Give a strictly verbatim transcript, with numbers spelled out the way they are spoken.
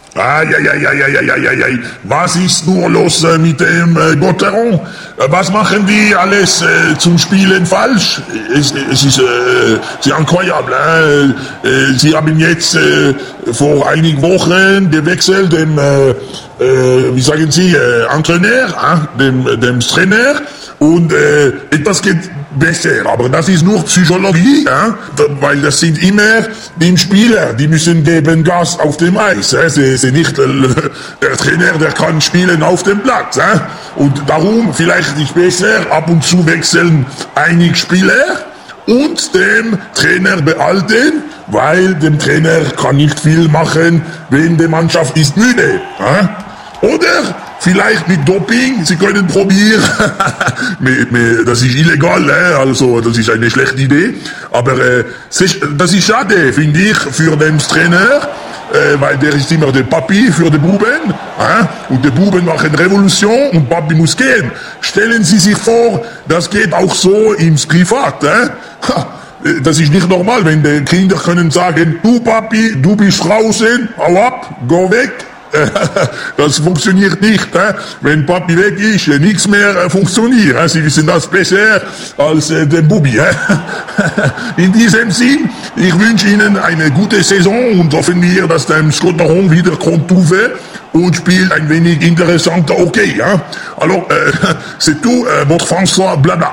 Ah, ja, ja, ja, ja, ja, ja, ja, ja. Was ist nur los äh, mit dem äh, Gotteron? Äh, was machen die alles äh, zum Spielen falsch? Es, es ist äh, sehr incroyable. Hein? Äh, sie haben jetzt äh, vor einigen Wochen gewechselt, dem, äh, äh, wie sagen Sie, äh, Entraîneur, hein? dem, dem Trainer. Und äh, etwas geht besser, aber das ist nur Psychologie, hein? Weil das sind immer die Spieler, die müssen geben Gas auf dem Eis. Hein? Sie sind nicht äh, der Trainer, der kann spielen auf dem Platz. Hein? Und darum vielleicht nicht besser, ab und zu wechseln einige Spieler und dem Trainer behalten, weil dem Trainer kann nicht viel machen, wenn die Mannschaft ist müde. Hein? Oder vielleicht mit Doping, Sie können probieren, das ist illegal, hein? Also das ist eine schlechte Idee, aber äh, das ist schade, finde ich, für den Trainer, äh, weil der ist immer der Papi für die Buben, hein? Und die Buben machen Revolution und Papi muss gehen. Stellen Sie sich vor, das geht auch so im Privat, hein? Das ist nicht normal, wenn die Kinder können sagen, du Papi, du bist draußen, hau ab, go weg. Das funktioniert nicht, hein? Wenn Papi weg ist, nichts mehr äh, funktioniert. Hein? Sie wissen das besser als äh, der Bubi. Hein? In diesem Sinn, ich wünsche Ihnen eine gute Saison und hoffen wir, dass der Gotteron wieder kommt und spielt ein wenig interessanter Hockey. Hein? Alors, euh, c'est tout, euh, votre François Blabla.